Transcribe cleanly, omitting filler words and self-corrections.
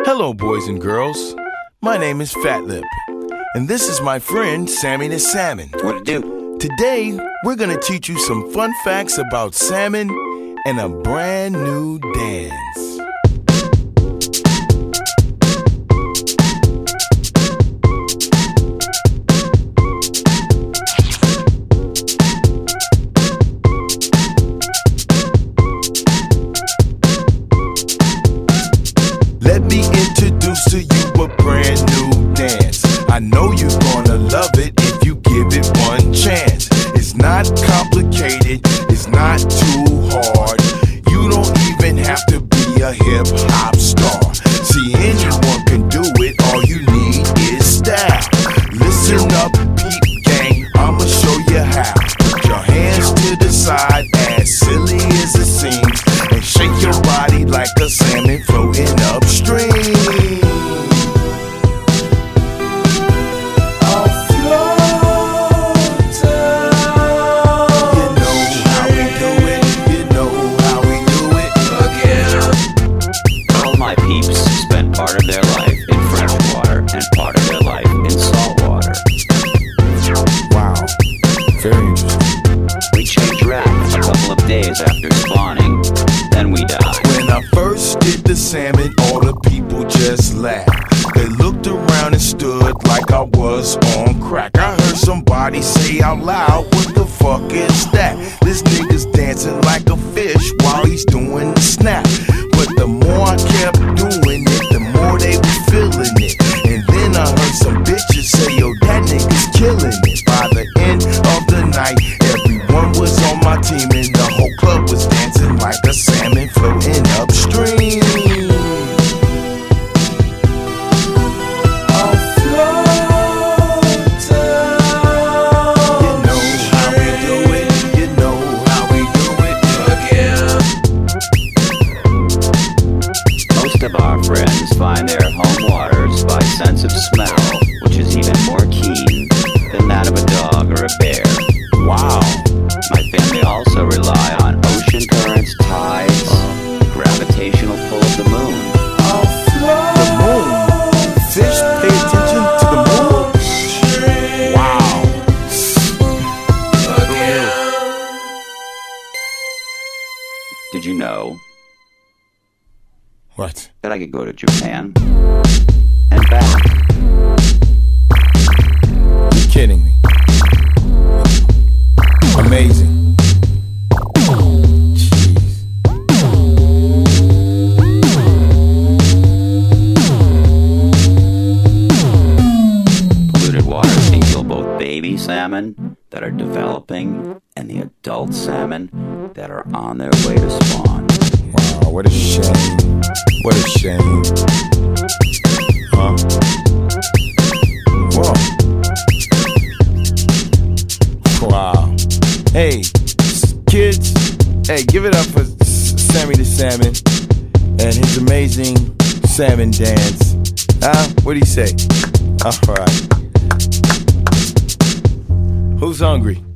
Hello, boys and girls. My name is Fat Lip, and this is my friend Sammy the Salmon. What it do? Today, we're gonna teach you some fun facts about salmon and a brand new dance. Let me introduce to you a brand new dance. I know you're gonna love it if you give it one chance. It's not complicated, it's not too hard. You don't even have to be a hip-hop star. See, anyone can do it, all you need is style. Listen up, peep gang, I'ma show you how. Put your hands to the side, as silly as it seems, and shake your body like a salmon floating upstream. Part of their life in fresh water and part of their life in salt water. Wow, very interesting. We change rack a couple of days after spawning, then we die. When I first did the salmon, all the people just laughed. They looked around and stood like I was on crack. I heard somebody say out loud, what the fuck is that? This nigga's dancing like a fish while he's doing the snap. But the more I kept doing it, the more they were feeling it. And then I heard some bitches say, yo, that nigga's killing it. By the end of the night, everyone was on my team, and the whole club was dancing like a salmon floating upstream. Most of our friends find their home waters by sense of smell, which is even more keen than that of a dog or a bear. Wow. My family also rely on ocean currents, tides, gravitational pull of the moon. The moon? Fish pay attention to the moon? Wow. Did you know What? that I could go to Japan and back? You're kidding me. Amazing. Polluted water can kill both baby salmon that are developing and the adult salmon that are on their way to spawn. Wow, what a shame. What a shame. Huh? Whoa. Wow. Hey, kids, hey, give it up for Sammy the Salmon and his amazing salmon dance. What do you say? All right. Who's hungry?